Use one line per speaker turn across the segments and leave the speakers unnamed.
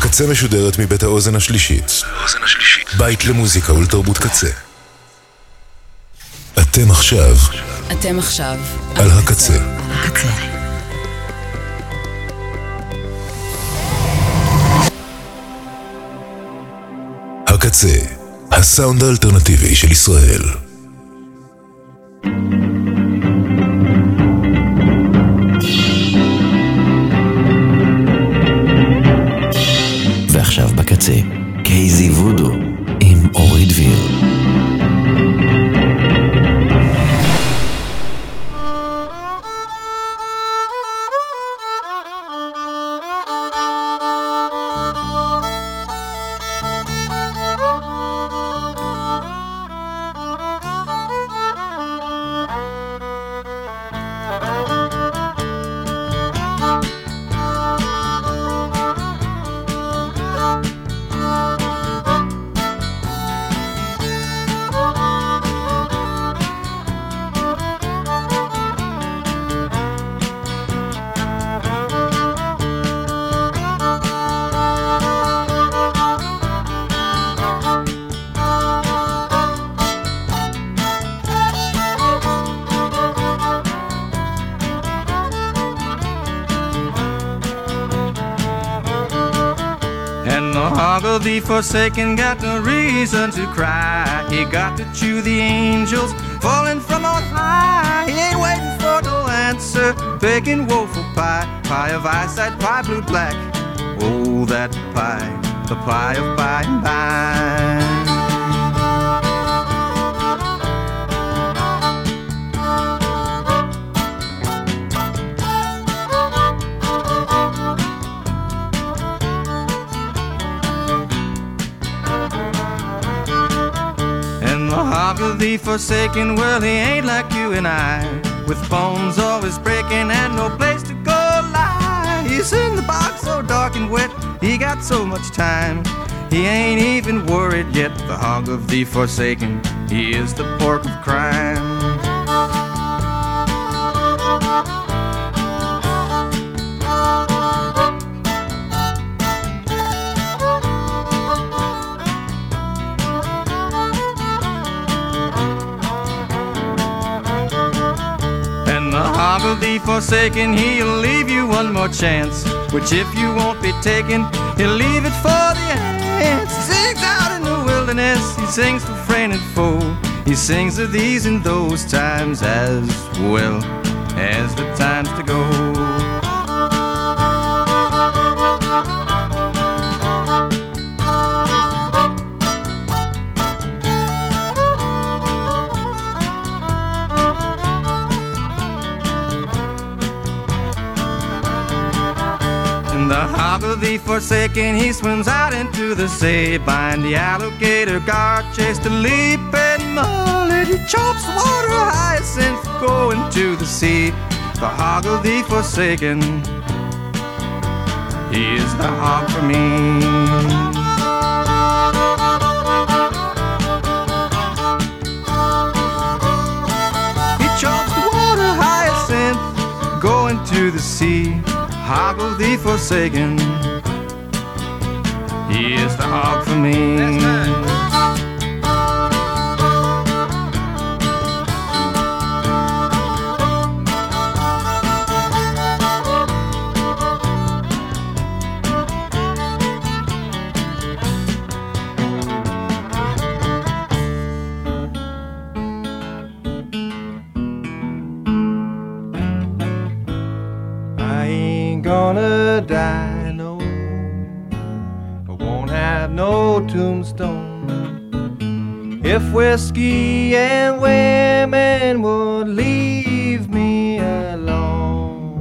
הקצה משודרת מבית האוזן השלישית. בית למוזיקה ולתרבות קצה. אתם עכשיו על הקצה. הקצה, הסאונד האלטרנטיבי של ישראל.
ועכשיו בקצה, קייזי וודו עם אורי דביר.
The forsaken got no reason to cry. He got to chew the angels falling from on high. He ain't waiting for no answer, begging woeful pie. Pie of eyesight, pie blue black. Oh, that pie, the pie of by and by. The forsaken, well, he ain't like you and I, with bones always breaking and no place to go lie. He's in the box so dark and wet, he got so much time. He ain't even worried yet, the hog of the forsaken, he is the pork of crime. The forsaken, he'll leave you one more chance, which if you won't be taken, he'll leave it for the ants. He sings out in the wilderness, he sings for friend and foe. He sings of these and those times as well as the times to go. The forsaken, he swims out into the sea, behind the alligator guard chase to leap and mullet. He chops water hyacinth going to the sea. The hog of the forsaken, he is the hog for me. He chops water hyacinth going to the sea. Hog of the forsaken, he is the hog for me. Gonna die, no, I won't have no tombstone. If whiskey and women would leave me alone.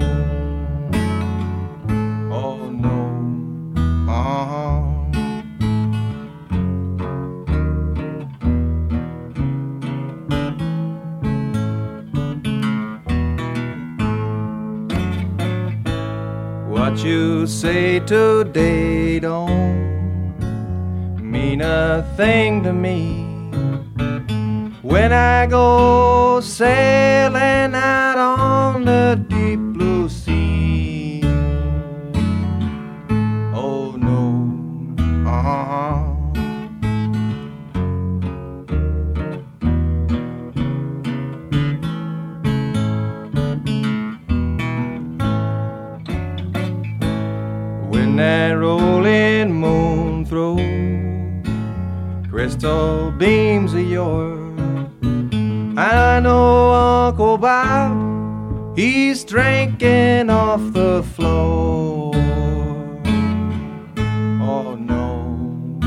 Oh no, What you say today don't mean a thing to me. When I go sailing out on the deep blue sea. Oh no, when that rolling moon throws crystal beams of yours. I know Uncle Bob, he's drinking off the floor. Oh no,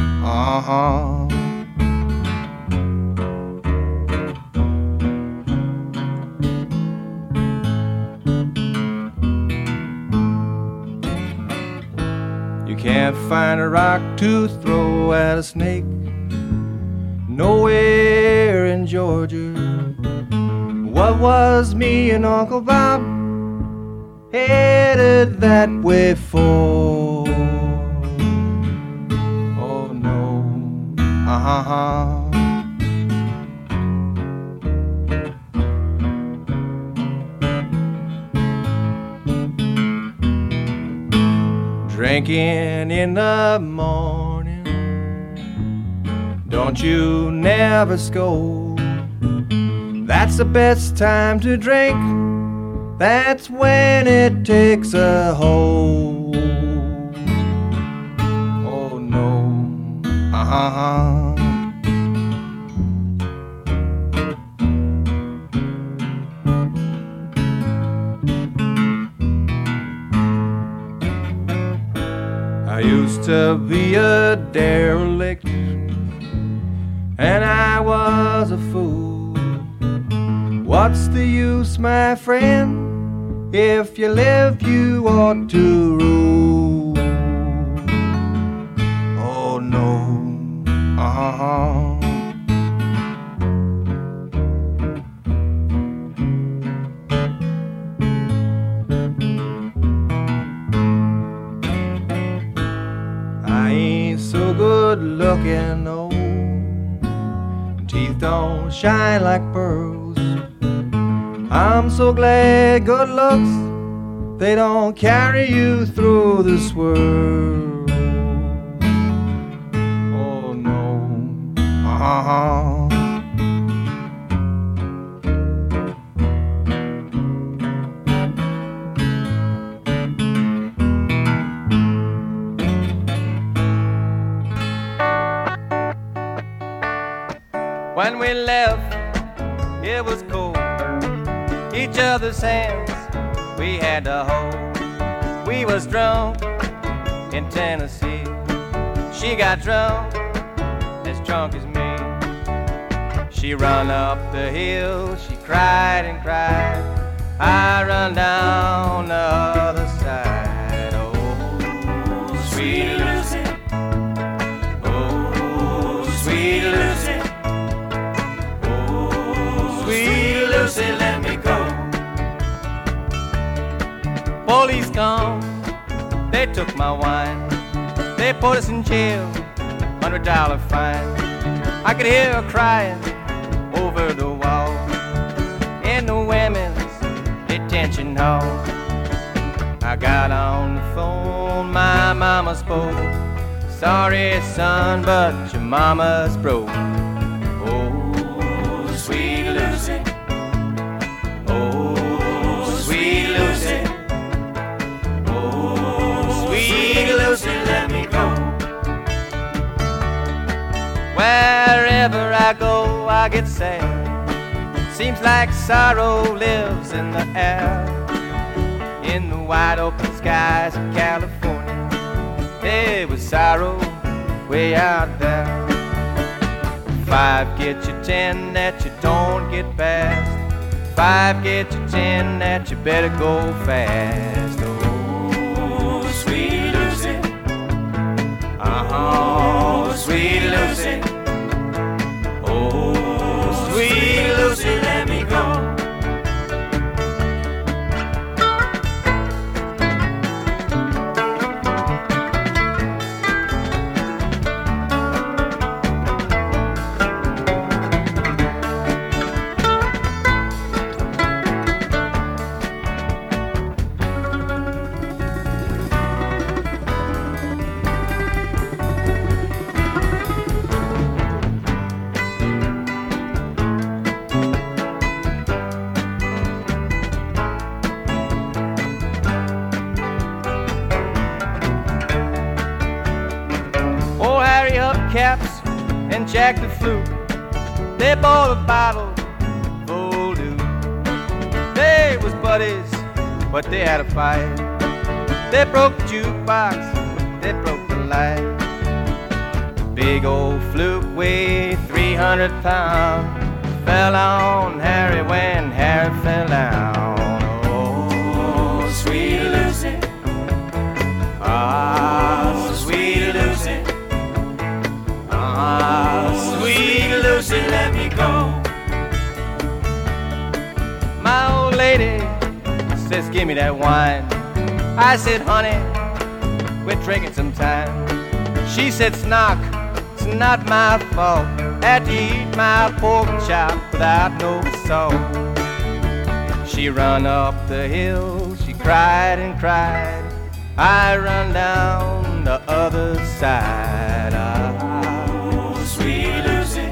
You can't find a rock to throw at a snake nowhere in Georgia. What was me and Uncle Bob headed that way for? Oh no, Drinking in the morning, don't you never scold. That's the best time to drink, that's when it takes a hold. Oh no, I used to be a derelict, and I was a fool. What's the use, my friend? If you live, you ought to rule. Oh no, I ain't so good looking, no. Teeth don't shine like pearls. I'm so glad good looks, they don't carry you through this world. Oh no, When we left, it was cold. Each other's hands we had to hold. We was drunk in Tennessee. She got drunk, as drunk as me. She run up the hill, she cried and cried. I run down the other side. Oh, sweet Lucy. Oh, sweet Lucy. Oh, sweet Lucy, let me go. Police come, they took my wine. They put us in jail, $100 fine. I could hear her crying over the wall in the women's detention hall. I got on the phone, my mama spoke. Sorry son, but your mama's broke. Oh, sweet Lucy. Oh, sweet Lucy. Sweet Lucy, let me go. Wherever I go, I get sad. Seems like sorrow lives in the air. In the wide open skies of California, there was sorrow way out there. 5 get you 10 that you don't get past. 5 get you 10 that you better go fast. Sweet Lucy. Oh, sweet Lucy. Oh, sweet Lucy, let me go. Caps and Jack the Flute. They bought a bottle full loot. They was buddies, but they had a fight. They broke the jukebox, they broke the light. The big old flute weighed 300 pounds. Fell on Harry when Harry fell down. Oh, sweet Lucy. Ah, sweet Lucy. Ah, sweet Lucy, let me go. My old lady says, give me that wine. I said, honey, we're drinking some time. She said, Snock, it's not my fault. Had to eat my pork chop without no salt. She run up the hill, she cried and cried. I run down the other side. Oh, sweet Lucy.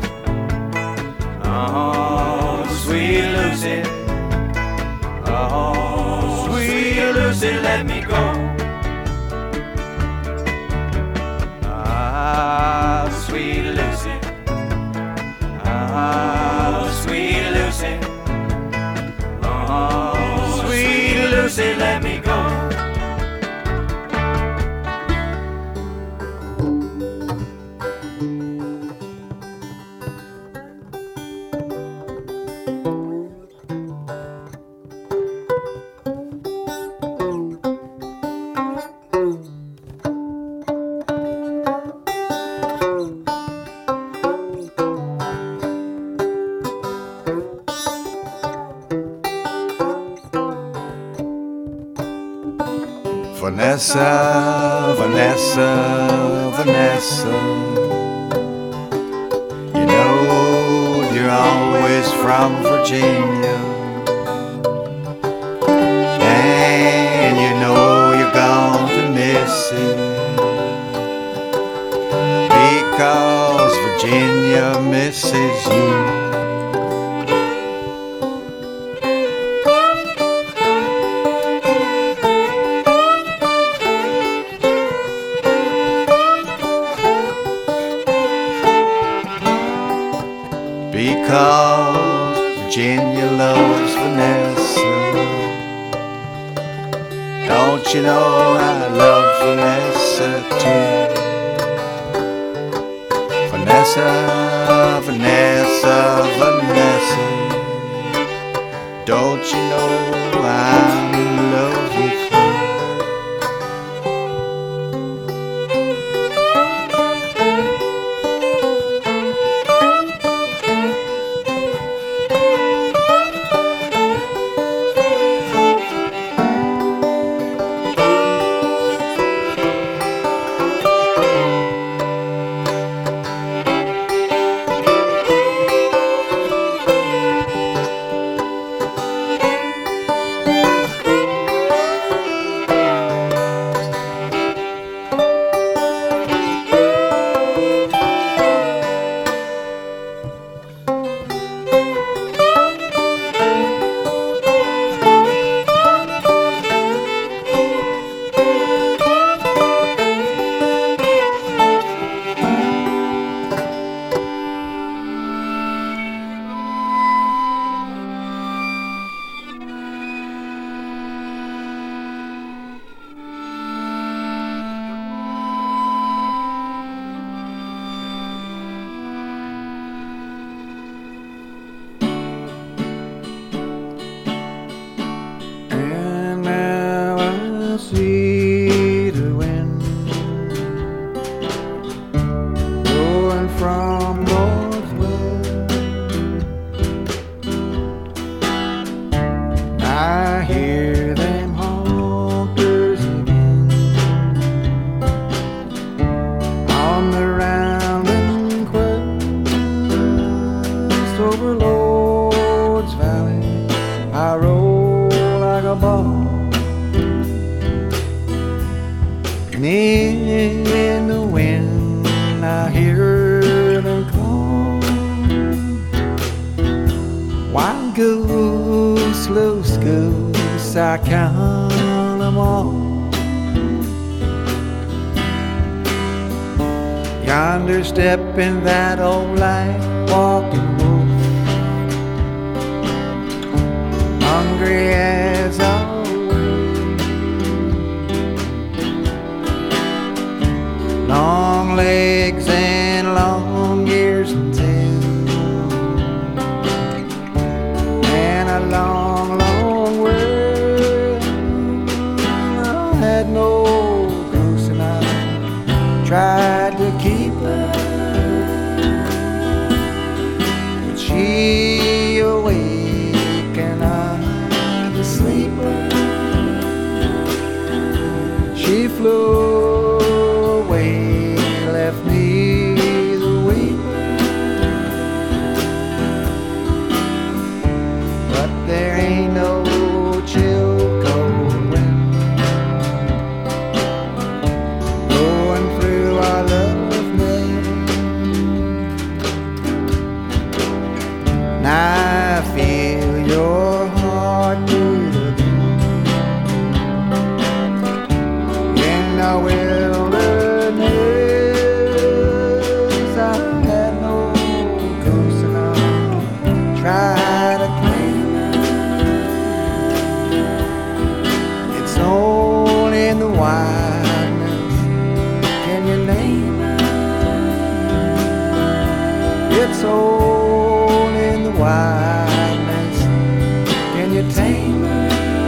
Oh, sweet Lucy. Oh, sweet Lucy, let me go. Ah, sweet Lucy. Ah, sweet Lucy. Oh, sweet Lucy, let me go.
Vanessa, Vanessa, Vanessa, you know you're always from Virginia, and you know you're going to miss it, because Virginia misses you. Because Virginia loves Vanessa. Don't you know I love Vanessa too? Vanessa, Vanessa, Vanessa. Don't you know I'm in love with you?
See the wind blowing from northwest. I hear them honkers again on the rounding quest over Lord's Valley. I roll like a ball. And in the wind I hear them call. Wild goose, loose goose, I count them all.
understepping that old light walking wolf, hungry as always, long legs and long ears and tail, and a long, long way. I had no goose and I tried to keep her, but she awake and I'm a sleeper. She flew away, left me the weeper, but there ain't no chill cold wind blowing through our love name. And I feel your heart beat again in the wilderness. I had no ghost and I try to claim it. It's only in the wildness. Can you name it? It's only in the wildness. Can you tame it?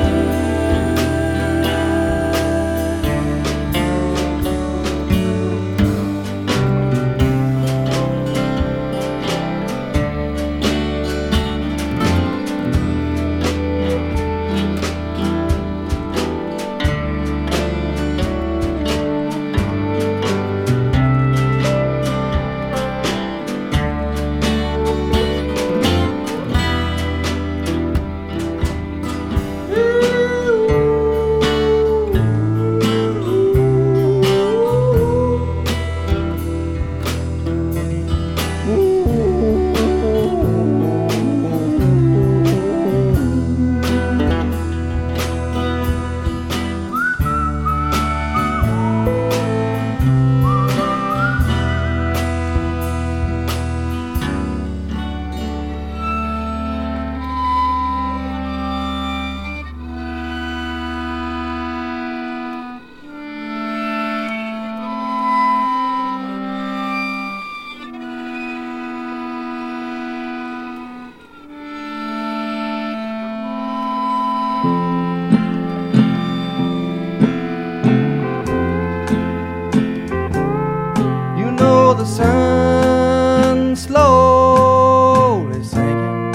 You know the sun slowly sinking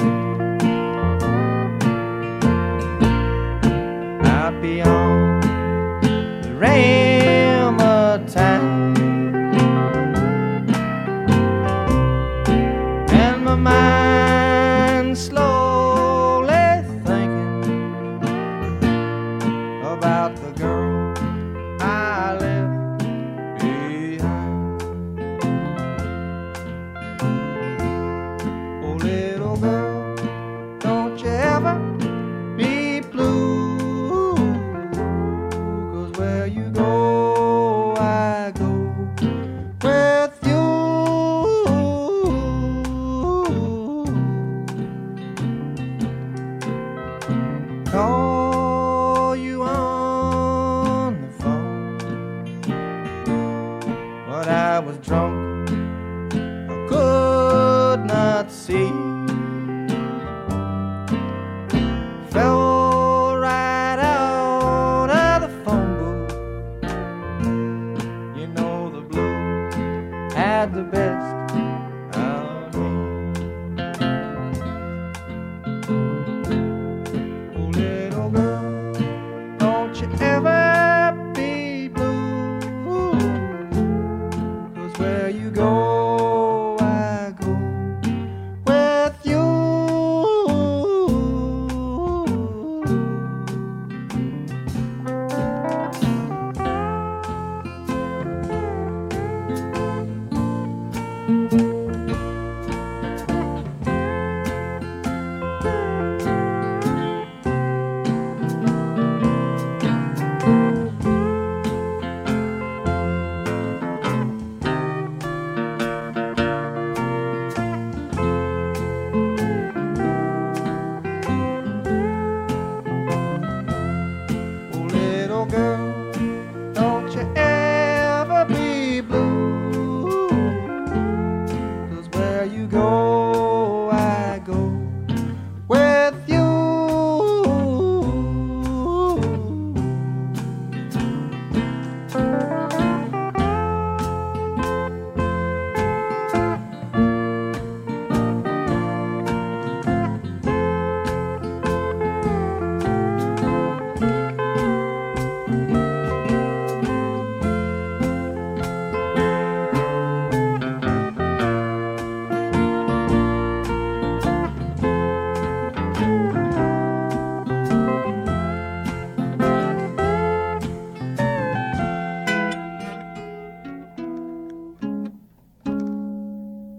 out beyond the rim of time, and my mind slowly thinking about the girl I left behind. Oh, little girl, don't you ever be blue, 'cause where you go, I go with you. Call you on the phone, but I was drunk, I could not see. Fell right out of the phone booth. You know the blues had the best of me. Oh, little girl, don't you ever be blue, 'cause where you go, I go with you.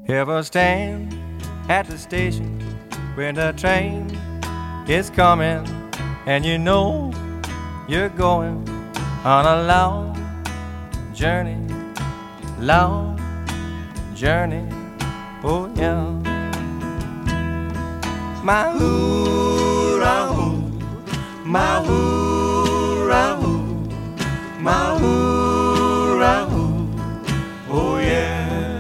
Ever stand at the station when the train is coming and you know you're going on a long journey, long journey, oh yeah. My hoo-ra-hoo, my hoo-ra-hoo, my hoo-ra-hoo, oh yeah.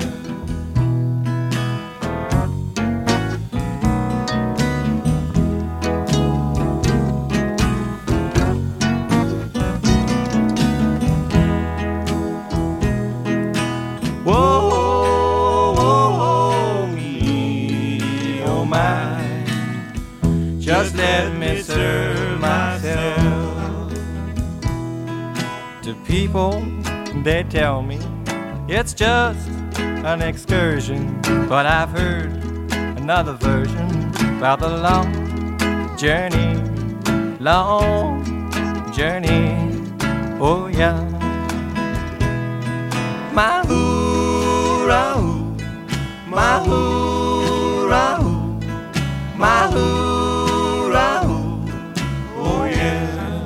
Just let me serve myself. To people, they tell me it's just an excursion, but I've heard another version about the long journey, oh yeah. My hoo-ra-hoo, my hoo-ra-hoo, my hoo-ra-hoo, oh yeah.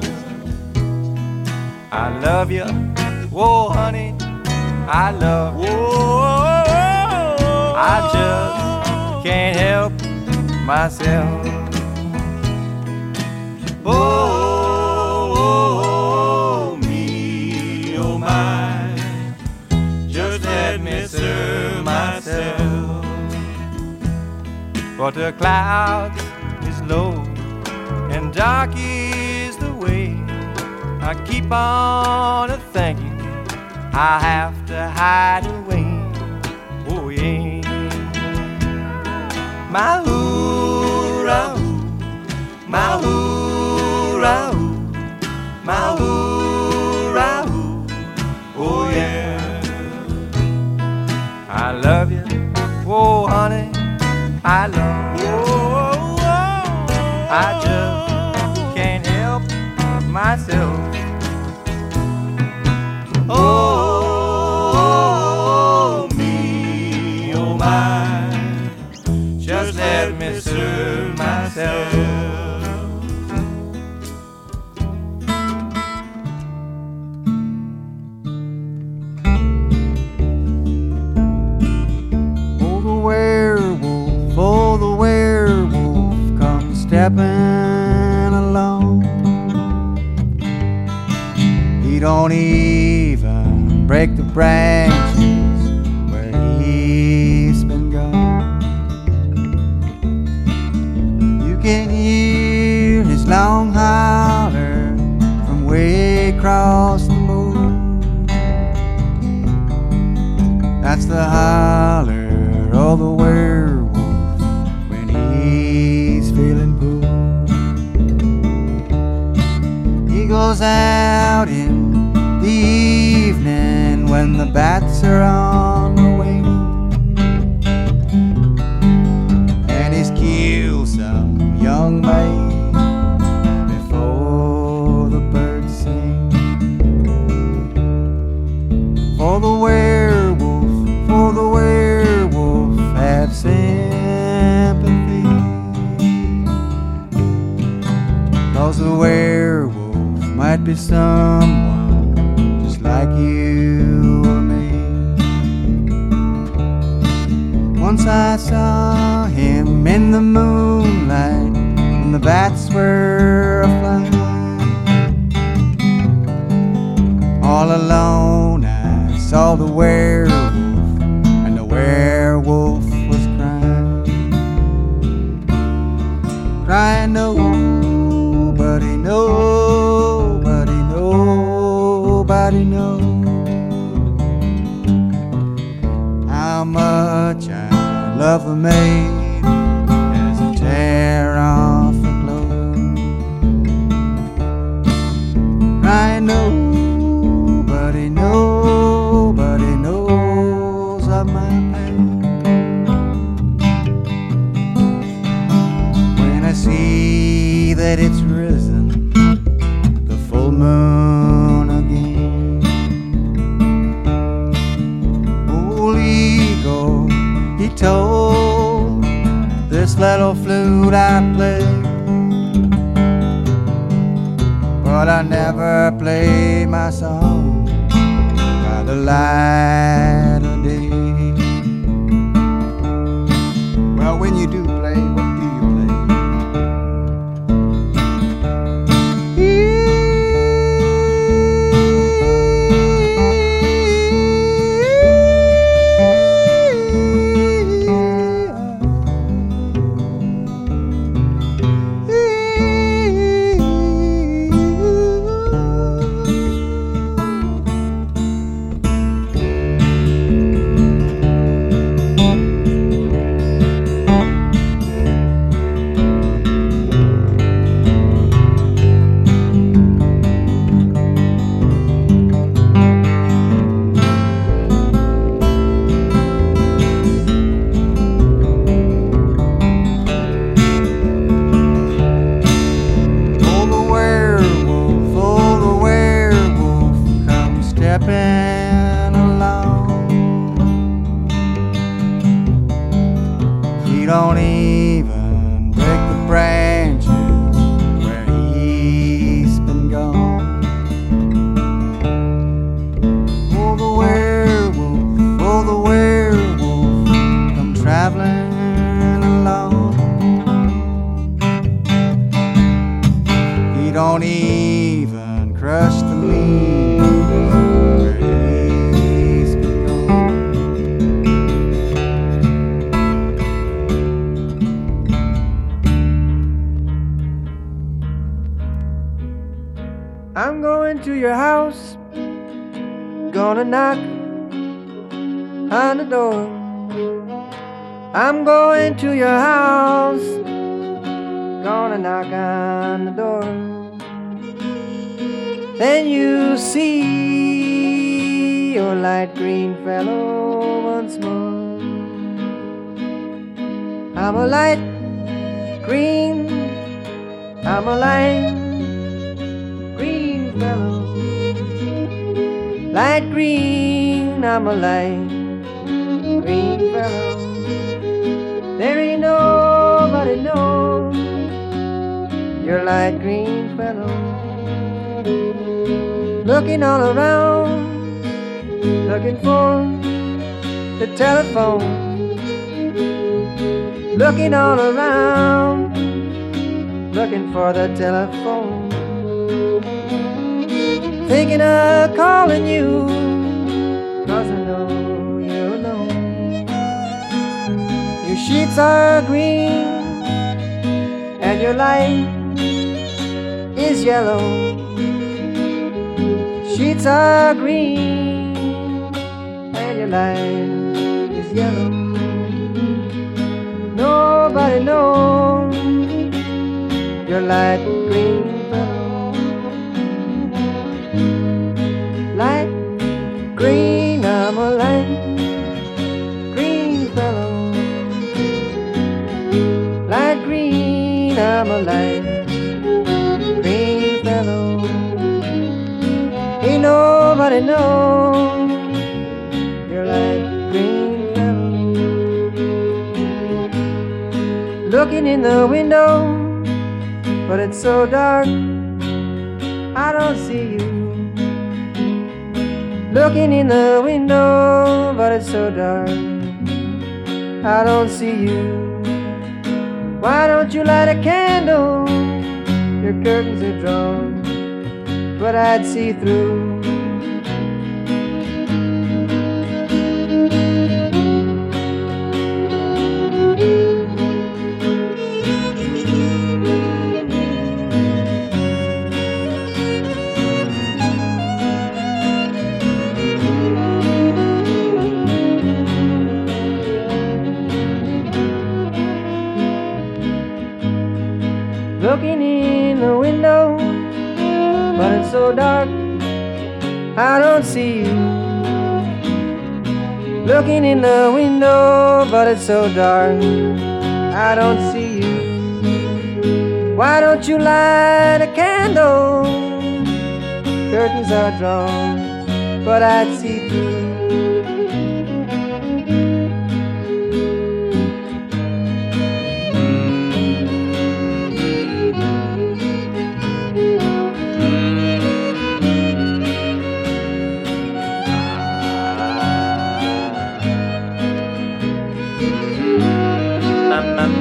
I love you, whoa honey, I love you. I just can't help myself. Oh, me, oh my, just let me serve myself. But the clouds is low and dark is the way. I keep on thinking I have to hide away. Oh yeah. My hoo-ra-hoo, my hoo-ra-hoo, my hoo-ra-hoo, oh yeah. I love you, whoa honey, I love you. I just can't help myself. Oh, me, oh my, just let me serve myself.
Oh, the werewolf comes stepping along. He don't even break the branches where he's been gone. You can hear his long holler from way across the moon. That's the holler of the werewolf when he's feeling blue. He goes out in the evening when the bats are on the wing, and he's killed some young maid before the birds sing. For the werewolf have sympathy, 'cause the werewolf might be someone just like you or me. Once I saw him in the moonlight when the bats were aflying. All alone I saw the werewolf, and the werewolf was crying. Crying, nobody, nobody, nobody knows how much I love the maid as I tear off the clothes. Crying, nobody, nobody knows of my pain. When I see that it's risen, the full moon again, old Eagle, he told this little flute I play, but I never play my song by the light of day. Well, when you do play, what do you play? Don't even break the branches where he's been gone. Oh, the werewolf, come traveling along. He don't even crush the leaves where he's been gone. I'm going to your house, gonna knock on the door. I'm going to your house, gonna knock on the door. Then you see your light green fellow once more. I'm a light green, I'm a light green fellow, light green, I'm a light green fellow. There ain't nobody knows you're light green fellow. Looking all around, looking for the telephone. Looking all around, looking for the telephone. Thinking of calling you, 'cause I know you're alone. Your sheets are green and your light is yellow. Sheets are green and your light is yellow. Nobody knows your light green fellow. Light green, I'm a light green fellow. Light green, I'm a light green fellow. Ain't nobody knows you're light green fellow. Looking in the window, but it's so dark, I don't see you. Looking in the window, but it's so dark, I don't see you. Why don't you light a candle? Your curtains are drawn, but I'd see through. Looking in the window, but it's so dark, I don't see you. Looking in the window, but it's so dark, I don't see you. Why don't you light a candle? Curtains are drawn, but I'd see through.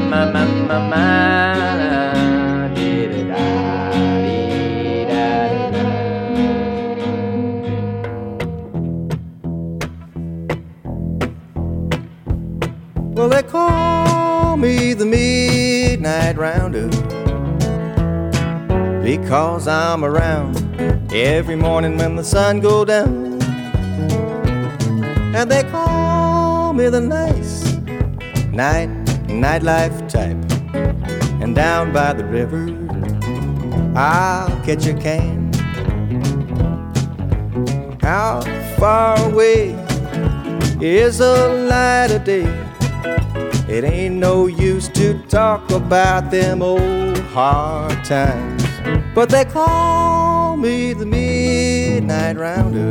Well, they call me the Midnight Rounder because I'm around every morning when the sun goes down. And they call me the nice nightlife type. And down by the river I'll catch a can. How far away is the light of day? It ain't no use to talk about them old hard times, but they call me the Midnight Rounder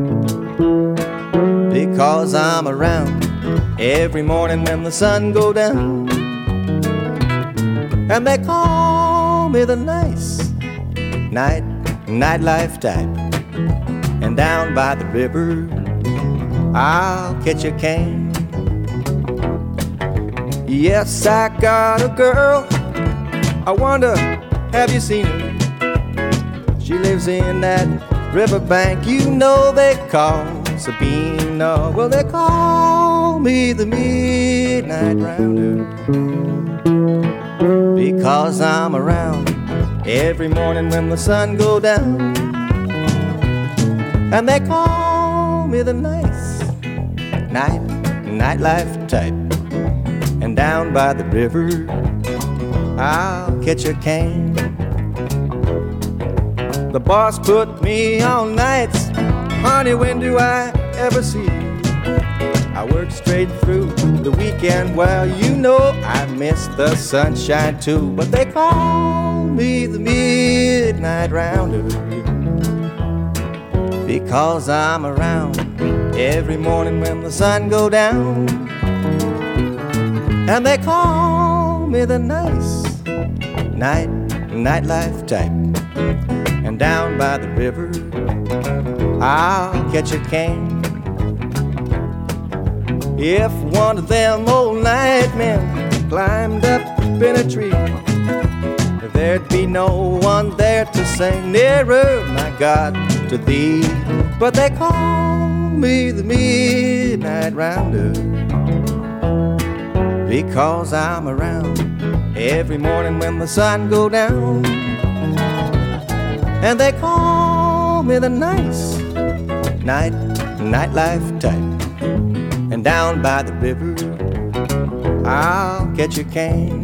because I'm around every morning when the sun goes down. And they call me the nice nightlife type. And down by the river I'll catch a can. Yes, I got a girl, I wonder, have you seen her? She lives in that riverbank you know they call Sabina. Well, they call me the Midnight Rounder because I'm around every morning when the sun goes down. And they call me the nice nightlife type. And down by the river I'll catch a can. The boss put me on nights, honey, when do I ever see you? I work straight through the weekend, well, you know I miss the sunshine too. But they call me the Midnight Rounder because I'm around every morning when the sun goes down. And they call me the nice nightlife type. And down by the river I'll catch a can. If one of them old nightmen climbed up in a tree, there'd be no one there to sing nearer, my God, to thee. But they call me the Midnight Rounder because I'm around every morning when the sun goes down. And they call me the nice nightlife type. And down by the river I'll catch a can.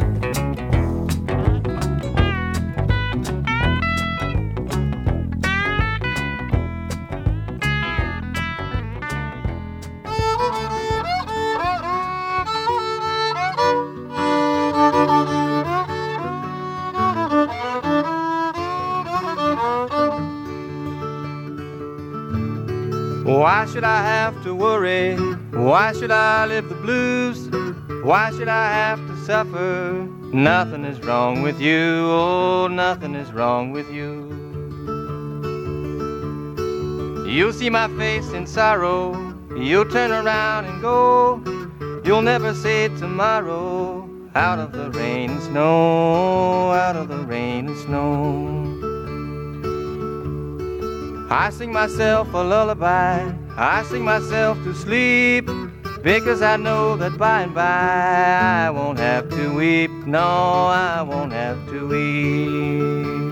Why should I have to worry? Why should I live the blues? Why should I have to suffer? Nothing is wrong with you, oh, nothing is wrong with you. You'll see my face in sorrow, you'll turn around and go. You'll never say tomorrow, out of the rain and snow, out of the rain and snow. I sing myself a lullaby, I sing myself to sleep, because I know that by and by I won't have to weep, no, I won't have to weep.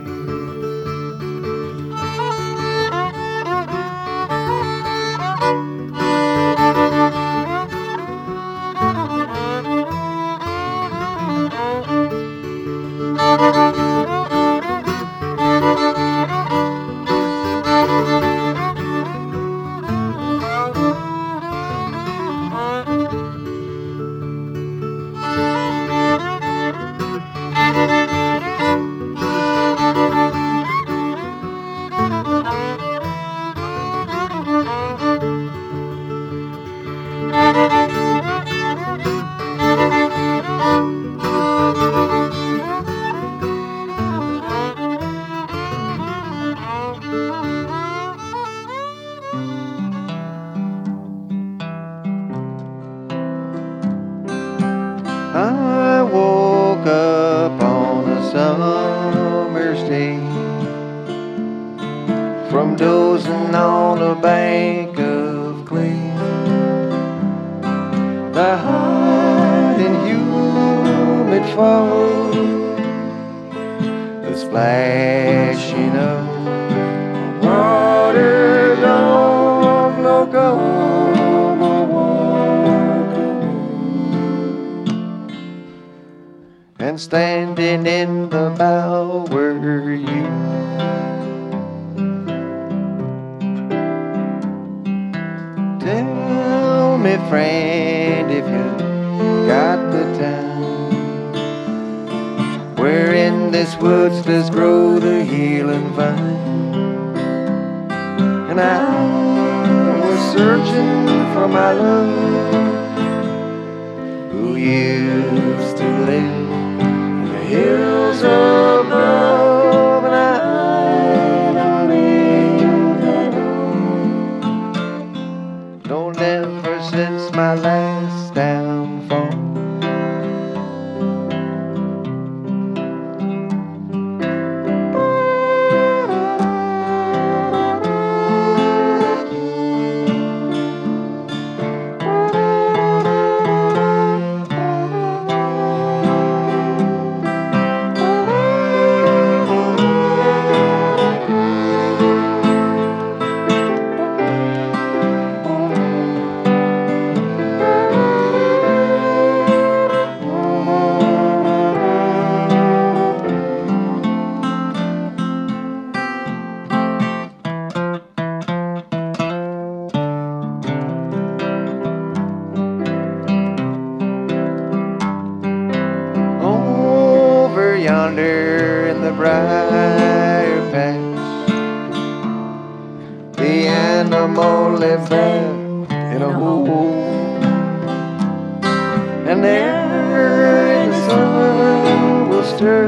the hot and humid fall, the splashing of water long ago, and standing in the bow were you. Tell me, friend, if you got the time, where in this woods does grow the healing vine? And I was searching for my love, who used to live in the hills above, and I don't live at all. No, never since my last downfall. Yonder in the briar patch, the animal lived there in a hole, and there in the sun will stir,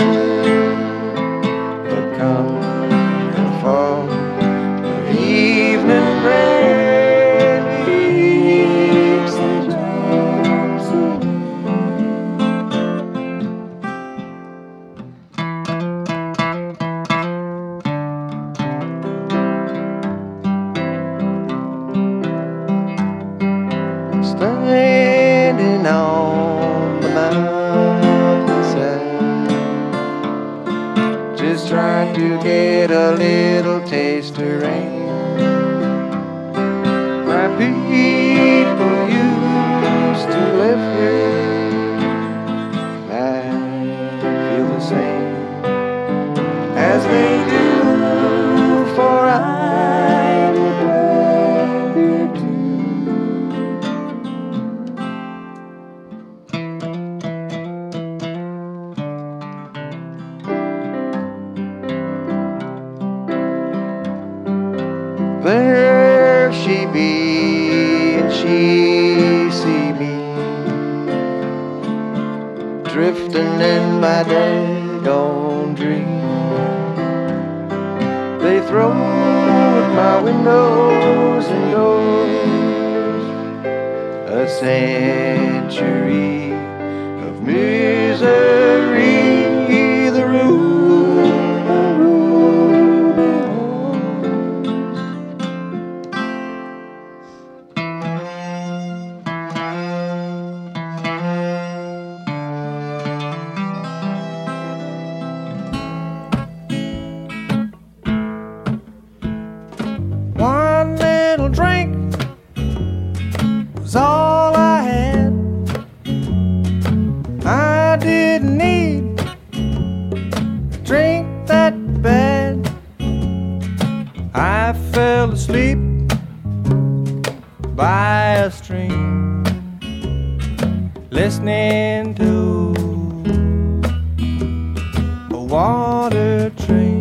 but come and fall, the evening rain leaves the dreams away. Standing on the mountainside, just trying to get a little taste of rain. My people used to live here, I feel the same as they do, for I would rather do. There she be, and she see me, drifting in my daggone dream. They throw at my windows and doors a century of misery, the ruin. One little drink was all I had. I didn't need a drink that bad. I fell asleep by a stream, listening to a water train.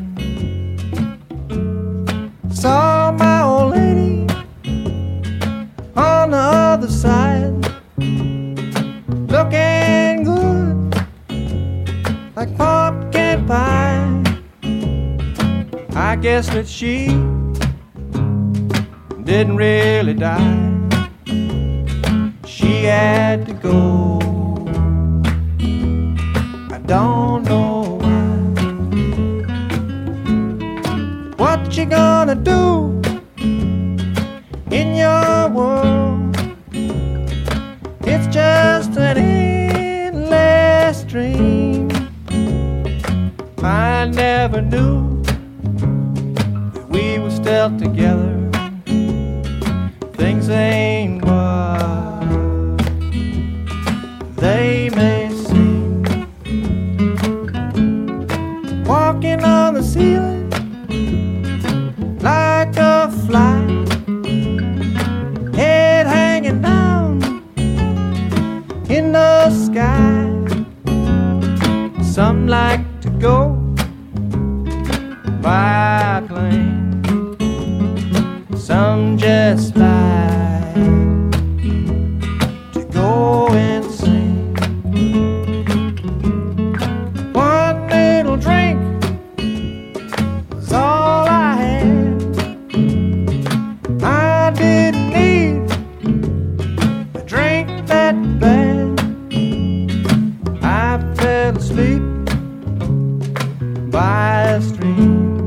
Saw my old lady on the other side, looking good like pumpkin pie. I guess that she didn't really die. She had to go, I don't know why. What you gonna do in your world
never knew that we were still together. Things ain't what they may seem. Walking on the ceiling like a fly, head hanging down in the sky. Some like to go by plane, some just like to go insane. One little drink was all I had. I didn't need a drink that bad. I fell asleep by a stream,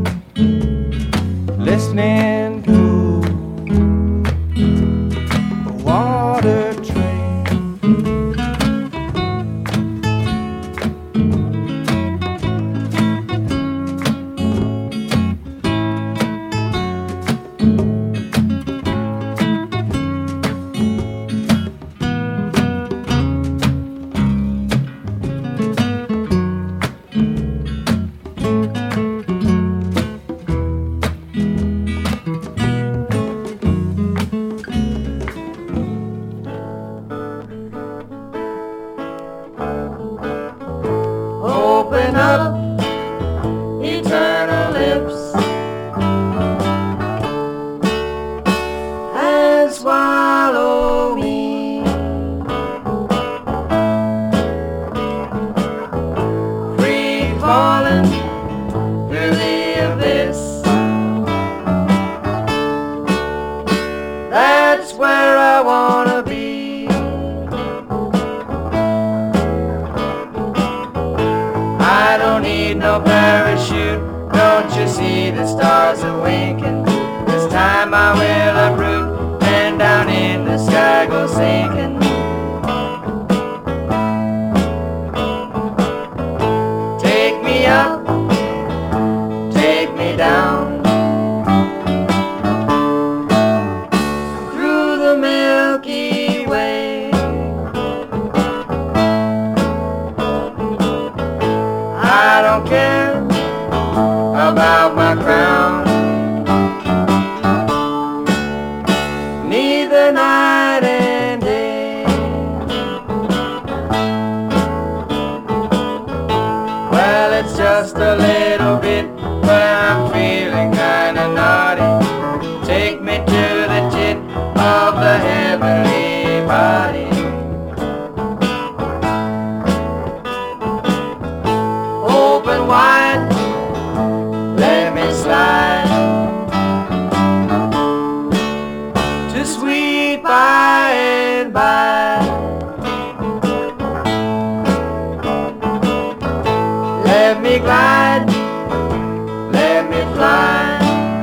listening to a water train. Open up eternal lips and swallow me. Free falling through the abyss, that's where I wanna be. I don't need no parachute, don't you see the stars are winking? This time I will uproot and down in the sky go sinking. Take me up, take me down, through the Milky Way. I don't care about my crown, neither night and day. Well, it's just a little bit where I'm feeling kinda naughty. Take me to the tit of the heavenly body. Open wide, let me slide to sweet by and by. Let me glide, let me fly.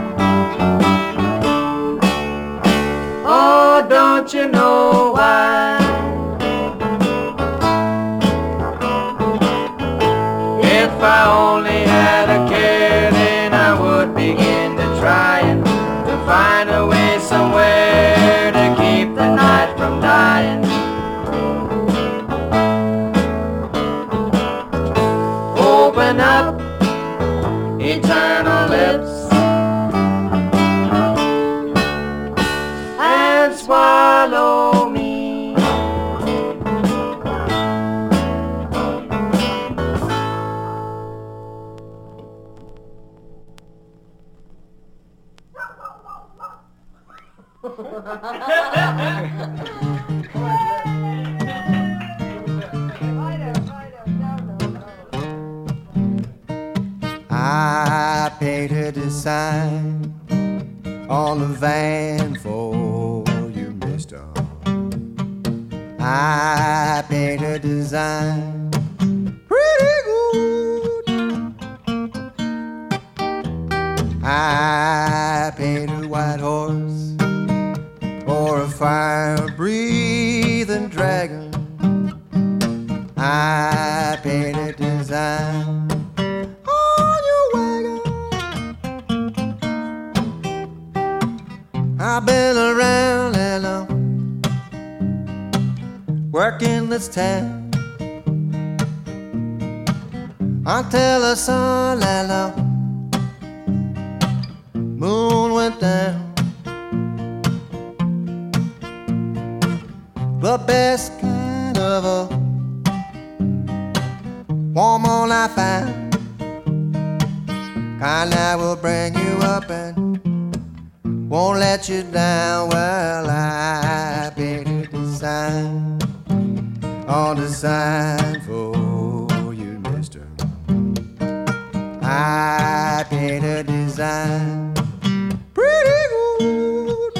Oh, don't you know why? If I only had a care, then I would begin to trying to find a way somewhere to keep the night from dying. Open up eternal lips and swallow me. I painted a sign on the van for you, mister. I painted a design pretty good. I painted a white horse or a fire-breathing dragon. I painted a design on your work in this town until the sun let low, moon went down. The best kind of a woman I found, kind that will bring you up and won't let you down. Well, I painted the sign on the sign for you, mister. I painted a design pretty good.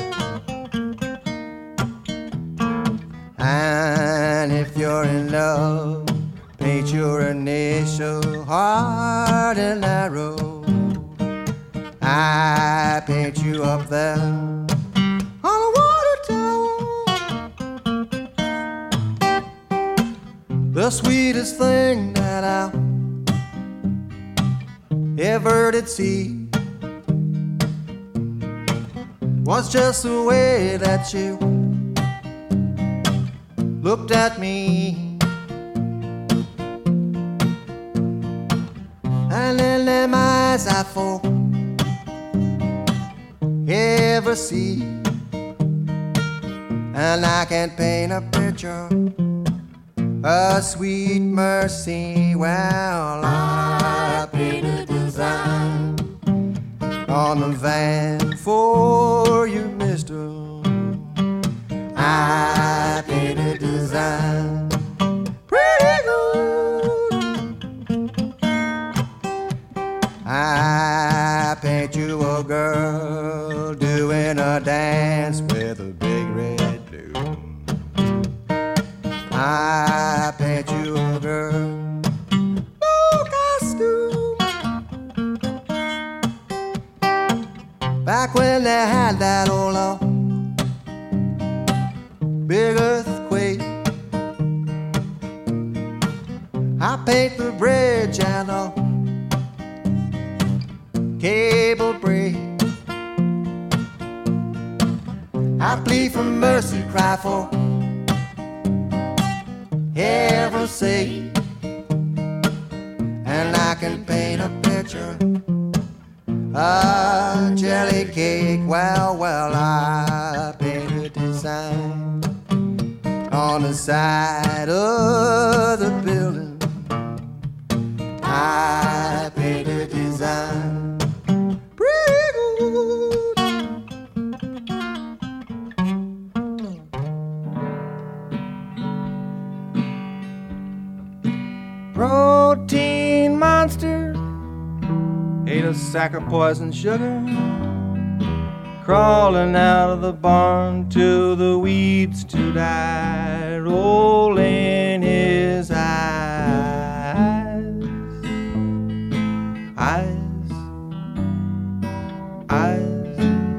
And if you're in love, paint your initial hard and narrow. I paint you up there on a water tower. The sweetest thing that I ever did see was just the way that you looked at me. And in them eyes I ever see, and I can paint a picture, a sweet mercy. Well, I paint a design on the van for you, mister. I paint a design pretty good. I paint you a girl doing a dance with a big red balloon. I paint you a girl, no costume. Back when they had that old big earthquake, I paint the bridge and a cable break. I plead for mercy, cry for heaven's sake, and I can paint a picture, a jelly cake. Well, well, I paint a design on the side of the building. I paint a design pretty good. Protein monster ate a sack of poison sugar, crawling out of the barn to the weeds to die, rolling his eyes, eyes, eyes.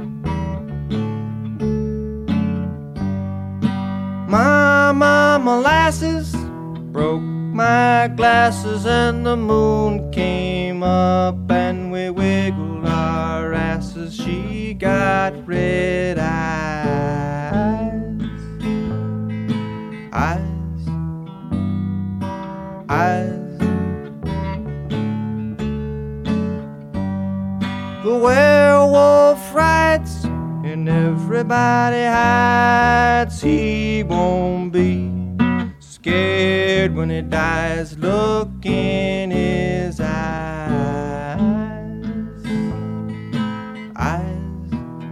Mama molasses broke my glasses and the moon came up and we wiggled our asses. She got red eyes, eyes, eyes. The werewolf rides and everybody hides. He won't be scared when he dies. Look in his eyes, eyes,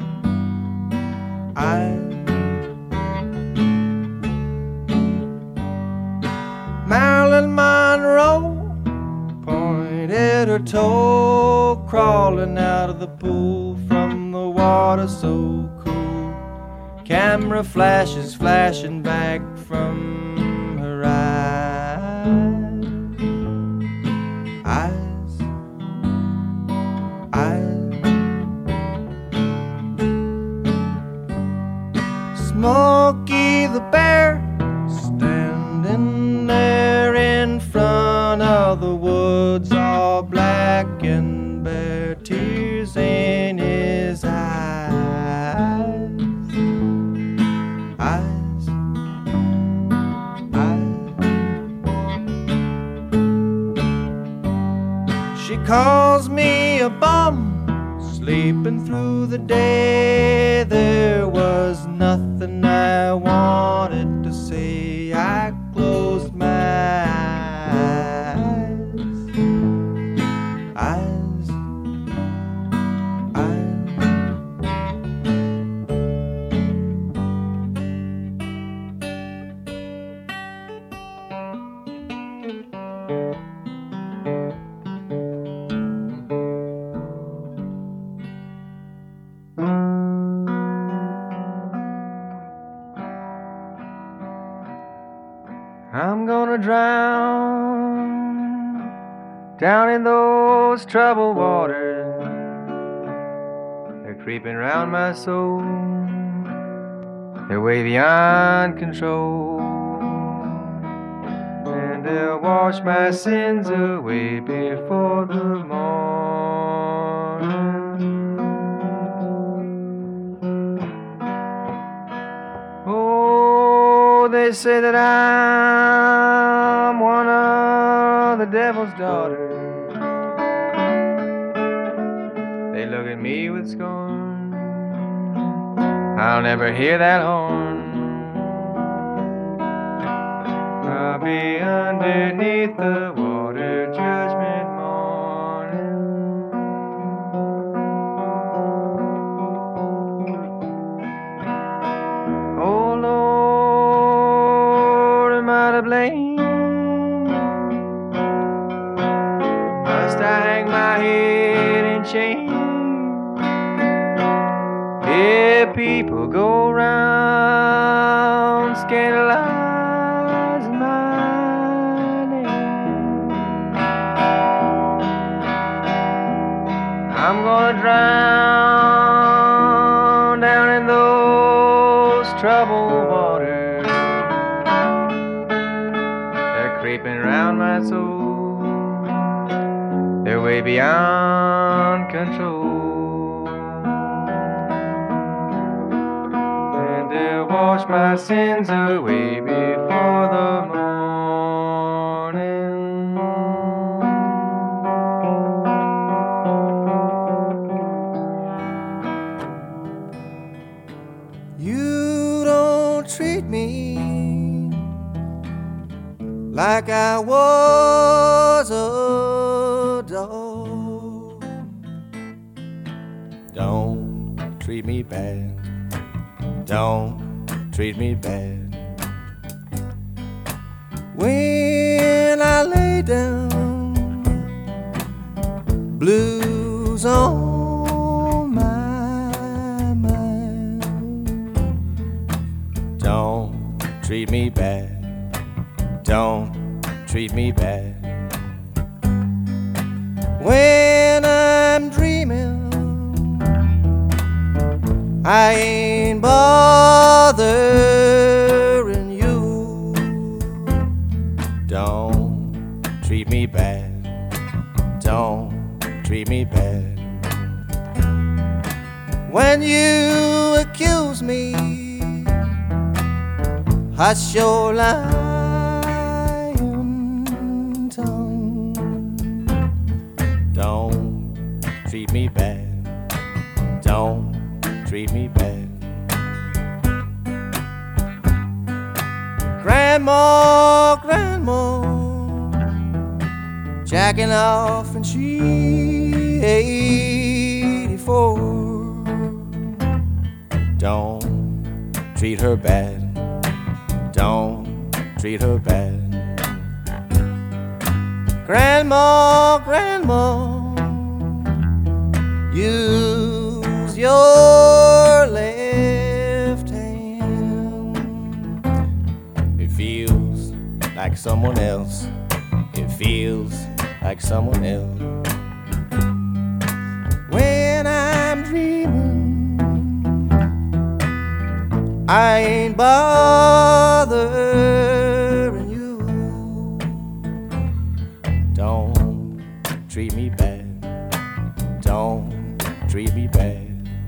eyes. Marilyn Monroe pointed her toe, crawling out of the pool from the water so cool. Camera flashes flashing back from eyes, eyes. Smokey the Bear standing there in front of the woods, all black and bare, tears in his eyes, eyes, calls me a bum, sleeping through the day. There was nothing I wanted to say. I closed my eyes. I'm gonna drown down in those troubled waters. They're creeping round my soul. They're way beyond control. And they'll wash my sins away before the morning. Oh, they say that I'm one of the devil's daughters. They look at me with scorn. I'll never hear that horn. I'll be underneath the water judgment morning. Oh Lord, am I to blame? Must I hang my head in shame? If people go round scandalizing my name, I'm gonna drown down in those troubled waters. They're creeping round my soul. They're way beyond control. They'll wash my sins away before the morning. You don't treat me like I was a dog. Don't treat me bad. Don't treat me bad. When I lay down, blues on my mind. Don't treat me bad. Don't treat me bad. When I'm dreaming, I ain't bothering you. Don't treat me bad. Don't treat me bad. When you accuse me, hush your lying tongue. Don't treat me bad. Don't treat me bad. Grandma, grandma, jacking off and she 84. Don't treat her bad. Don't treat her bad. Grandma, grandma, use your left hand. It feels like someone else. It feels like someone else. When I'm dreaming, I ain't bothering you. Don't treat me bad. Don't treat me bad.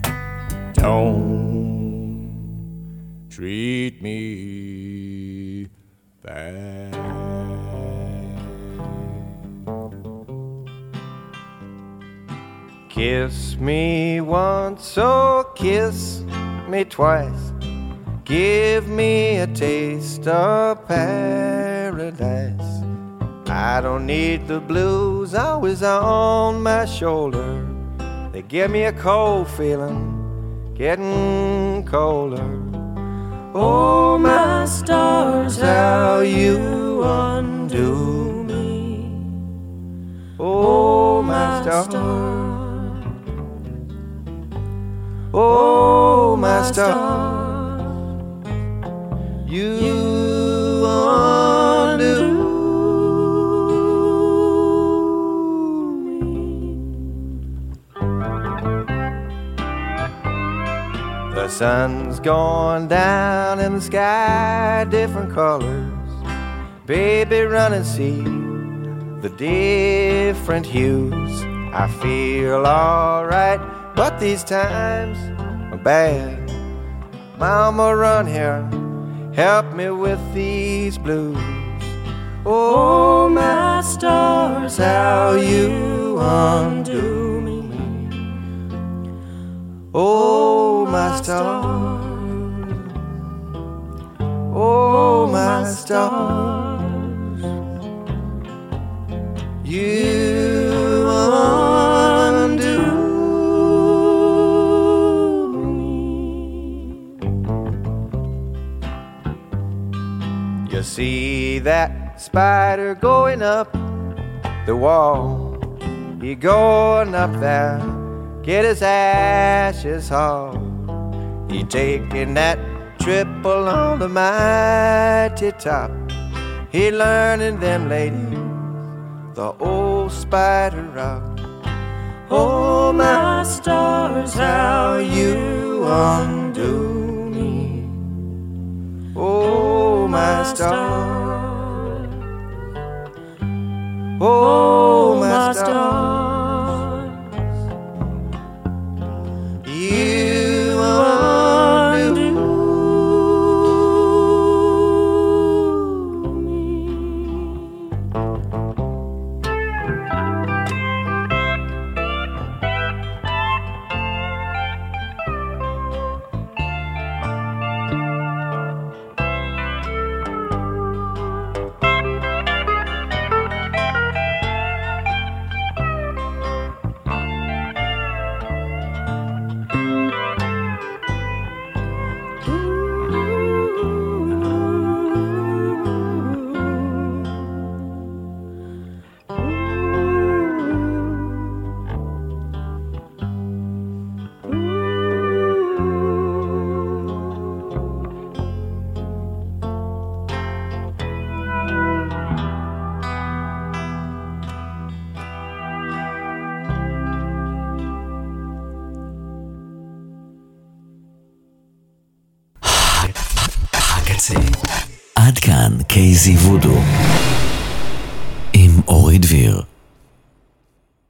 Don't treat me bad. Kiss me once, oh kiss me twice. Give me a taste of paradise. I don't need the blues always on my shoulder. They give me a cold feeling, getting colder. Oh, my stars, how you undo me. Oh, my stars. Oh, my stars, you undo me. The sun's gone down in the sky, different colors. Baby, run and see the different hues. I feel alright, but these times are bad. Mama, run here, help me with these blues. Oh, my stars, how you undo me. Oh, my stars. Oh, my stars, you undo me. You see that spider going up the wall? He going up there, get his ashes hauled. He taking that trip along the mighty top. He learning them ladies the old spider rock. Oh, my stars, how you undo me. Oh, my stars. Oh, my stars, you undo me.
עד כאן קייזי וודו עם אורי דביר.